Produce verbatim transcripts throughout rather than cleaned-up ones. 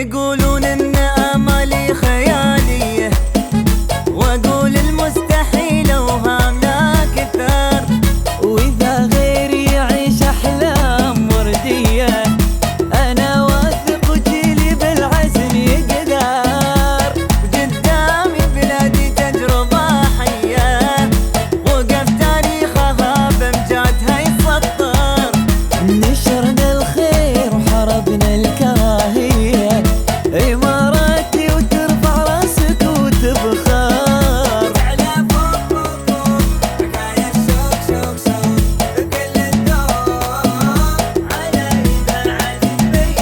يقولون ان امالي خياليه، واقول المستحيل وهام لا كثر. واذا غيري يعيش احلام ورديه، انا واثق جيلي بالعزم يقدر. قدامي بلادي تجربه حيه، وقف تاريخها بامجادها يسطر. نشرنا الخير وحربنا الكراهيه، اماراتي وترفع راسك وتبخر. على فوق فوق فوق حكاية الشوق شوق شوق بكل الذوق، على إذاعة دبي.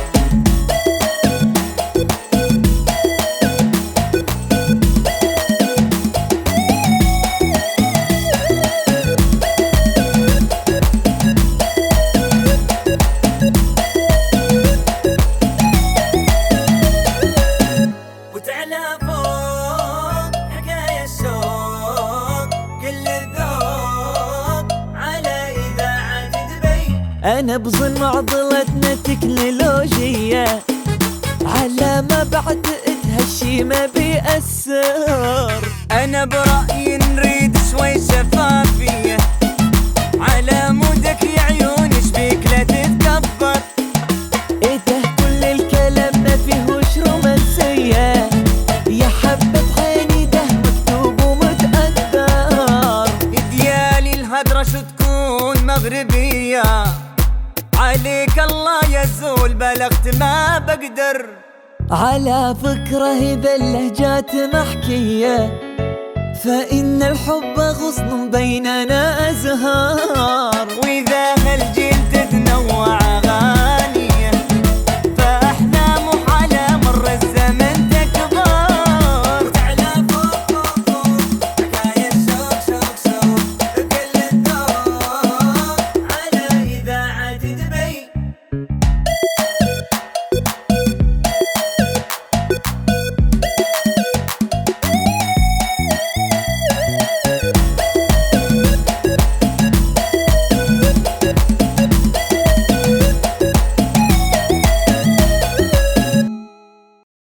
وتعلى فوق حكاية الشوق كل الذوق، على إذاعة دبي. انا بظن معضلتنا تكنولوجيه، على ما بعتقد هالشي ما بيأثر. أنا برأيي نريد شوي شفافية، على مودك يا عيون شبيك لا تتكبر. ايه ده كل الكلام ما فيهوش رومانسيه، يا حبة عيني ده مكتوب ومتقدر. إديالي الهدرة شو تكون مغربية، عليك الله يزول بلغت ما بقدر. على فكرة إذا اللهجات محكية، فإن الحب غصن بيننا أزهار.